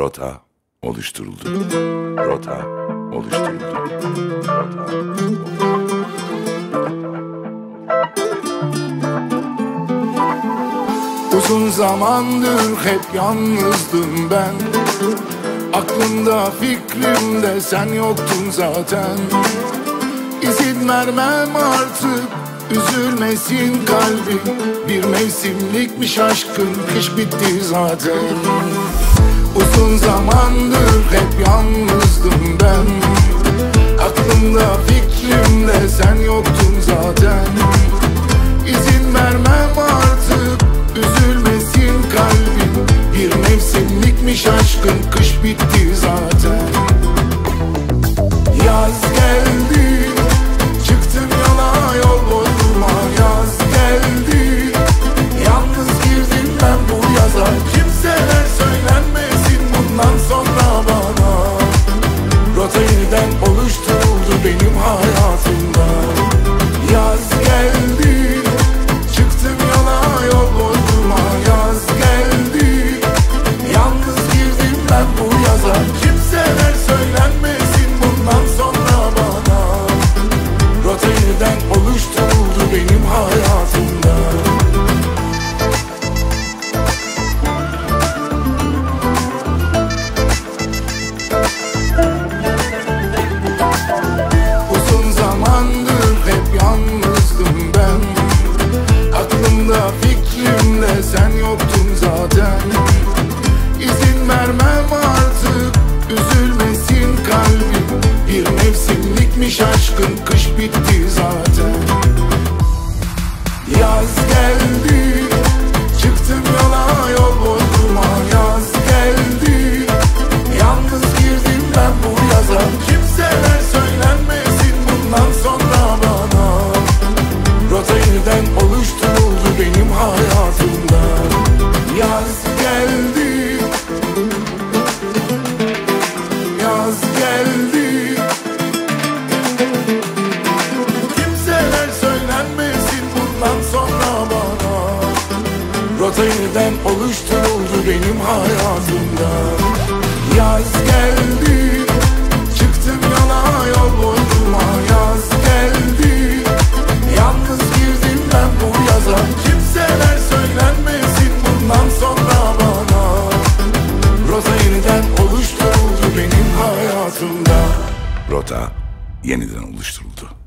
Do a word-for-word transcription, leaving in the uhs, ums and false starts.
Rota oluşturuldu. Rota oluşturuldu. Rota oluşturuldu. Uzun zamandır hep yalnızdım ben. Aklımda fikrimde sen yoktun zaten. İzin vermem artık, üzülmesin kalbim. Bir mevsimlikmiş aşkın, kış bitti zaten. Uzun zamandır hep yalnızdım ben. Aklımda fikrimde sen yoktun zaten. İzin vermem artık, üzülmesin kalbim. Bir mevsimlikmiş aşkın, kış bitti zaten. Yaz geldi, çıktım yola yol boyuma. Yaz geldi, yalnız girdim ben bu yaza. Kimseler söylenmesin bundan sonra bana. Rota yeniden oluşturuldu benim hayatımda. Yaz geldi, çıktım yola yol boyuma. Yaz geldi, yalnız girdim ben bu yaza. Kimseler söylenmesin bundan sonra bana. Rota yeniden oluşturuldu benim hayatımda. Uzun zamandır hep yalnızdım ben. Aklımda fikrimde sen yoktun zaten. İzin vermem artık, üzülmesin kalbim. Bir mevsimlikmiş aşkın, kış bitti zaten. Yaz geldi, çıktım yola yol boyuma. Yaz geldi, yalnız girdim ben bu yaza. Kimseler söylenmesin bundan sonra bana. Rota yeniden oluşturuldu benim hayatımda. Yaz geldi, yaz geldi. Kimseler söylenmesin bundan sonra bana. Rota yeniden oluşturuldu benim hayatımda. Yaz geldi, çıktım yola yol boyuma. Yaz geldi, yalnız girdim ben bu yaza. Kimseler söylenmesin bundan sonra bana. Rota yeniden oluşturuldu benim hayatımda. Rota yeniden oluşturuldu.